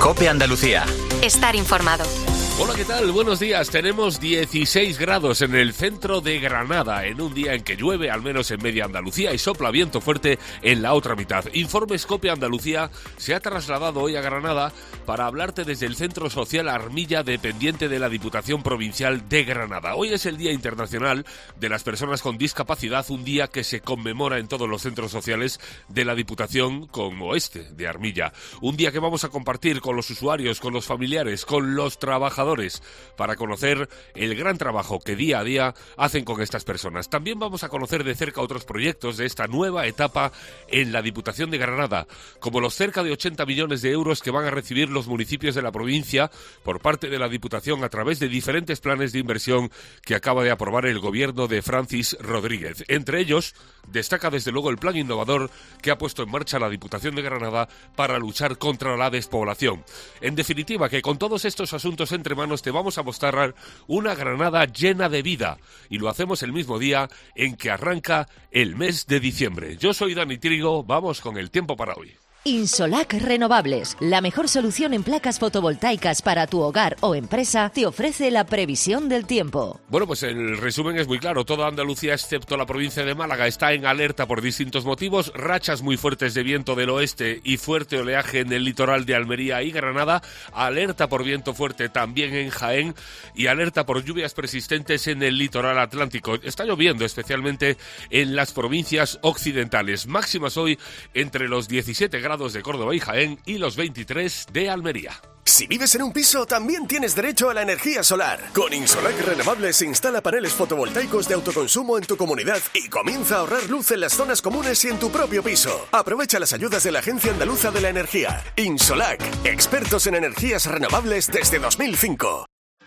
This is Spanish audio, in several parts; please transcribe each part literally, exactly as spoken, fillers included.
COPE Andalucía. Estar informado. Hola, ¿qué tal? Buenos días. Tenemos dieciséis grados en el centro de Granada, en un día en que llueve, al menos en media Andalucía, y sopla viento fuerte en la otra mitad. Informes COPE Andalucía se ha trasladado hoy a Granada para hablarte desde el Centro Social Armilla, dependiente de la Diputación Provincial de Granada. Hoy es el Día Internacional de las Personas con Discapacidad, un día que se conmemora en todos los centros sociales de la Diputación como este de Armilla. Un día que vamos a compartir con los usuarios, con los familiares, con los trabajadores, para conocer el gran trabajo que día a día hacen con estas personas. También vamos a conocer de cerca otros proyectos de esta nueva etapa en la Diputación de Granada, como los cerca de ochenta millones de euros que van a recibir los municipios de la provincia por parte de la Diputación a través de diferentes planes de inversión que acaba de aprobar el gobierno de Francis Rodríguez. Entre ellos, destaca desde luego el plan innovador que ha puesto en marcha la Diputación de Granada para luchar contra la despoblación. En definitiva, que con todos estos asuntos entre manos te vamos a mostrar una Granada llena de vida, y lo hacemos el mismo día en que arranca el mes de diciembre. Yo soy Dani Trigo, vamos con el tiempo para hoy. Insolac Renovables, la mejor solución en placas fotovoltaicas para tu hogar o empresa, te ofrece la previsión del tiempo. Bueno, pues el resumen es muy claro. Toda Andalucía, excepto la provincia de Málaga, está en alerta por distintos motivos. Rachas muy fuertes de viento del oeste y fuerte oleaje en el litoral de Almería y Granada. Alerta por viento fuerte también en Jaén y alerta por lluvias persistentes en el litoral atlántico. Está lloviendo especialmente en las provincias occidentales. Máximas hoy entre los diecisiete grados de Córdoba y Jaén y los veintitrés de Almería. Si vives en un piso, también tienes derecho a la energía solar. Con Insolac Renovables instala paneles fotovoltaicos de autoconsumo en tu comunidad y comienza a ahorrar luz en las zonas comunes y en tu propio piso. Aprovecha las ayudas de la Agencia Andaluza de la Energía. Insolac, expertos en energías renovables desde dos mil cinco.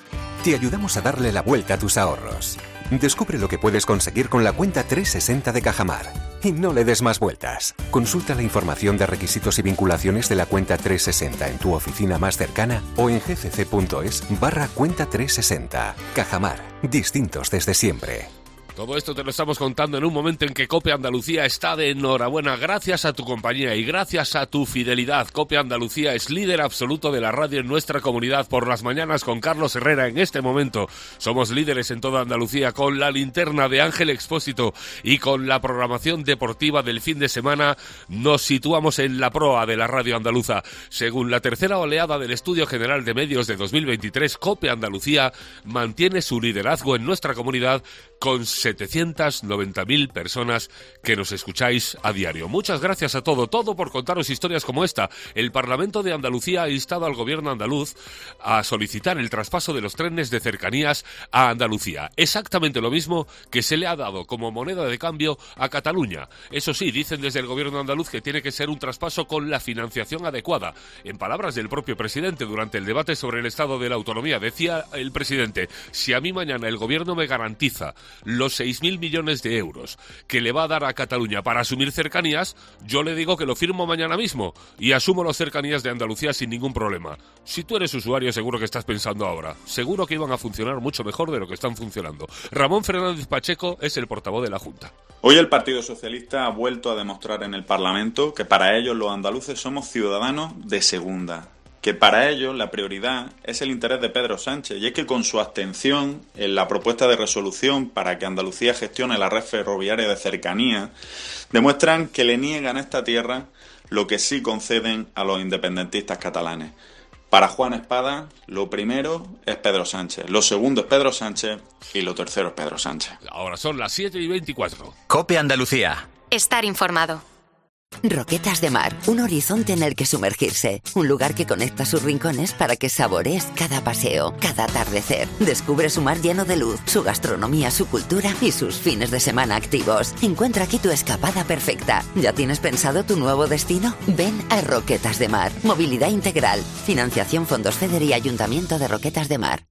Te ayudamos a darle la vuelta a tus ahorros. Descubre lo que puedes conseguir con la cuenta trescientos sesenta de Cajamar. Y no le des más vueltas. Consulta la información de requisitos y vinculaciones de la cuenta trescientos sesenta en tu oficina más cercana o en gcc.es barra cuenta trescientos sesenta. Cajamar, distintos desde siempre. Todo esto te lo estamos contando en un momento en que COPE Andalucía está de enhorabuena. Gracias a tu compañía y gracias a tu fidelidad. COPE Andalucía es líder absoluto de la radio en nuestra comunidad. Por las mañanas con Carlos Herrera en este momento somos líderes en toda Andalucía, con la linterna de Ángel Expósito y con la programación deportiva del fin de semana. Nos situamos en la proa de la radio andaluza. Según la tercera oleada del Estudio General de Medios de dos mil veintitrés, COPE Andalucía mantiene su liderazgo en nuestra comunidad con setecientas noventa mil personas que nos escucháis a diario. Muchas gracias a todo, todo por contaros historias como esta. El Parlamento de Andalucía ha instado al gobierno andaluz a solicitar el traspaso de los trenes de cercanías a Andalucía. Exactamente lo mismo que se le ha dado como moneda de cambio a Cataluña. Eso sí, dicen desde el gobierno andaluz que tiene que ser un traspaso con la financiación adecuada. En palabras del propio presidente durante el debate sobre el estado de la autonomía, decía el presidente: si a mí mañana el gobierno me garantiza los seis mil millones de euros que le va a dar a Cataluña para asumir cercanías, yo le digo que lo firmo mañana mismo y asumo las cercanías de Andalucía sin ningún problema. Si tú eres usuario, seguro que estás pensando ahora, seguro que iban a funcionar mucho mejor de lo que están funcionando. Ramón Fernández Pacheco es el portavoz de la Junta. Hoy el Partido Socialista ha vuelto a demostrar en el Parlamento que para ellos los andaluces somos ciudadanos de segunda, que para ellos la prioridad es el interés de Pedro Sánchez, y es que con su abstención en la propuesta de resolución para que Andalucía gestione la red ferroviaria de cercanía, demuestran que le niegan a esta tierra lo que sí conceden a los independentistas catalanes. Para Juan Espada, lo primero es Pedro Sánchez, lo segundo es Pedro Sánchez y lo tercero es Pedro Sánchez. Ahora son las siete y veinticuatro. COPE Andalucía. Estar informado. Roquetas de Mar, un horizonte en el que sumergirse, un lugar que conecta sus rincones para que saborees cada paseo, cada atardecer. Descubre su mar lleno de luz, su gastronomía, su cultura y sus fines de semana activos. Encuentra aquí tu escapada perfecta. ¿Ya tienes pensado tu nuevo destino? Ven a Roquetas de Mar. Movilidad integral. Financiación Fondos FEDER y Ayuntamiento de Roquetas de Mar.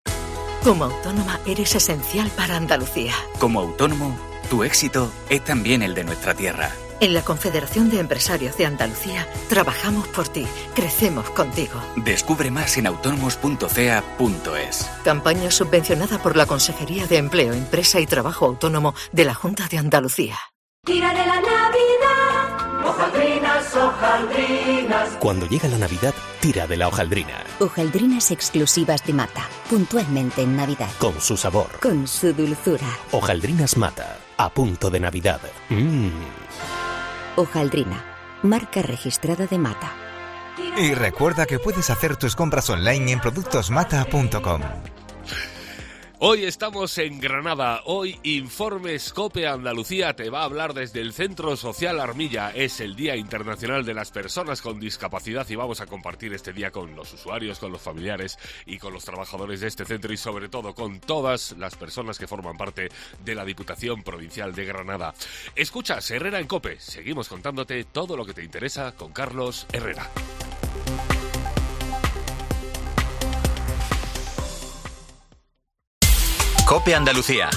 Como autónoma eres esencial para Andalucía. Como autónomo, tu éxito es también el de nuestra tierra. En la Confederación de Empresarios de Andalucía trabajamos por ti, crecemos contigo. Descubre más en autónomos punto c e a punto es. Campaña subvencionada por la Consejería de Empleo, Empresa y Trabajo Autónomo de la Junta de Andalucía. Tira de la Navidad, hojaldrinas, hojaldrinas, Cuando llega la Navidad, tira de la hojaldrina. Hojaldrinas exclusivas de Mata, puntualmente en Navidad. Con su sabor. Con su dulzura. Hojaldrinas Mata, a punto de Navidad. Mmm. Hojaldrina, marca registrada de Mata. Y recuerda que puedes hacer tus compras online en productos mata punto com. Hoy estamos en Granada. Hoy Informes COPE Andalucía te va a hablar desde el Centro Social Armilla. Es el Día Internacional de las Personas con Discapacidad y vamos a compartir este día con los usuarios, con los familiares y con los trabajadores de este centro y sobre todo con todas las personas que forman parte de la Diputación Provincial de Granada. Escuchas Herrera en COPE. Seguimos contándote todo lo que te interesa con Carlos Herrera. COPE Andalucía.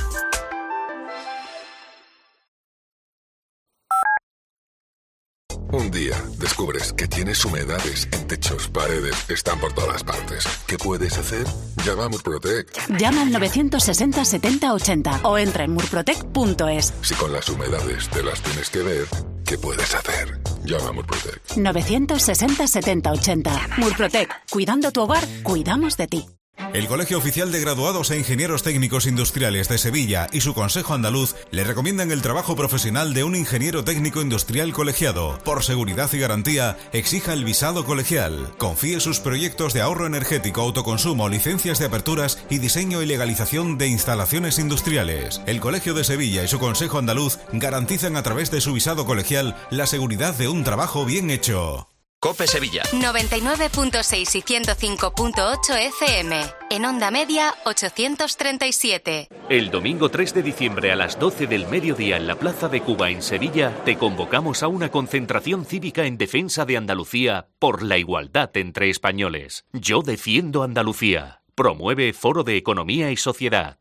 Un día descubres que tienes humedades en techos, paredes, están por todas partes. ¿Qué puedes hacer? Llama a Murprotec. Llama al novecientos sesenta setenta ochenta o entra en murprotec punto es. Si con las humedades te las tienes que ver, ¿qué puedes hacer? Llama a Murprotec. novecientos sesenta setenta ochenta. Murprotec. Cuidando tu hogar, cuidamos de ti. El Colegio Oficial de Graduados e Ingenieros Técnicos Industriales de Sevilla y su Consejo Andaluz le recomiendan el trabajo profesional de un ingeniero técnico industrial colegiado. Por seguridad y garantía, exija el visado colegial. Confíe sus proyectos de ahorro energético, autoconsumo, licencias de aperturas y diseño y legalización de instalaciones industriales. El Colegio de Sevilla y su Consejo Andaluz garantizan a través de su visado colegial la seguridad de un trabajo bien hecho. COPE Sevilla. noventa y nueve punto seis y ciento cinco punto ocho F M. En onda media ochocientos treinta y siete. El domingo tres de diciembre a las doce del mediodía en la Plaza de Cuba en Sevilla te convocamos a una concentración cívica en defensa de Andalucía por la igualdad entre españoles. Yo defiendo Andalucía. Promueve Foro de Economía y Sociedad.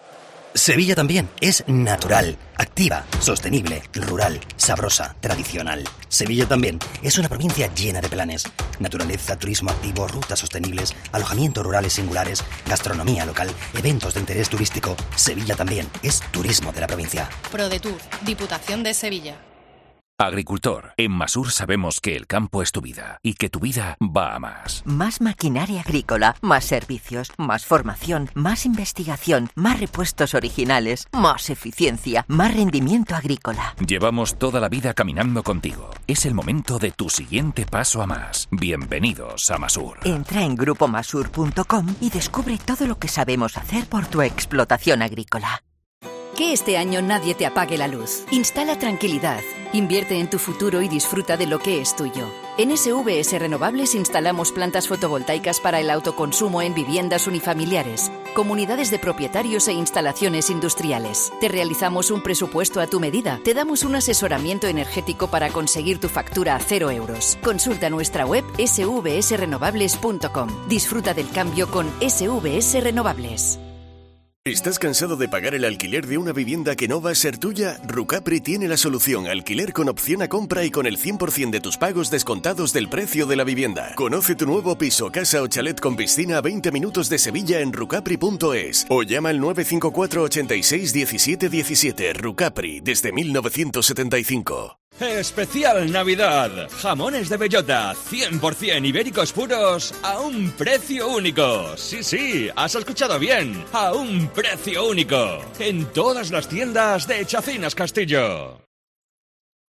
Sevilla también es natural, activa, sostenible, rural, sabrosa, tradicional. Sevilla también es una provincia llena de planes. Naturaleza, turismo activo, rutas sostenibles, alojamientos rurales singulares, gastronomía local, eventos de interés turístico. Sevilla también es turismo de la provincia. ProDetour, Diputación de Sevilla. Agricultor, en Masur sabemos que el campo es tu vida y que tu vida va a más. Más maquinaria agrícola, más servicios, más formación, más investigación, más repuestos originales, más eficiencia, más rendimiento agrícola. Llevamos toda la vida caminando contigo. Es el momento de tu siguiente paso a más. Bienvenidos a Masur. Entra en grupo masur punto com y descubre todo lo que sabemos hacer por tu explotación agrícola. Que este año nadie te apague la luz. Instala tranquilidad, invierte en tu futuro y disfruta de lo que es tuyo. En S V S Renovables instalamos plantas fotovoltaicas para el autoconsumo en viviendas unifamiliares, comunidades de propietarios e instalaciones industriales. Te realizamos un presupuesto a tu medida. Te damos un asesoramiento energético para conseguir tu factura a cero euros. Consulta nuestra web ese ve ese renovables punto com. Disfruta del cambio con S V S Renovables. ¿Estás cansado de pagar el alquiler de una vivienda que no va a ser tuya? Rucapri tiene la solución: alquiler con opción a compra y con el cien por ciento de tus pagos descontados del precio de la vivienda. Conoce tu nuevo piso, casa o chalet con piscina a veinte minutos de Sevilla en rucapri punto es o llama al nueve cinco cuatro, ochenta y seis, diecisiete diecisiete. Rucapri, desde mil novecientos setenta y cinco. Especial Navidad. Jamones de bellota, cien por ciento ibéricos puros, a un precio único. Sí, sí, has escuchado bien. A un precio único. En todas las tiendas de Chacinas Castillo.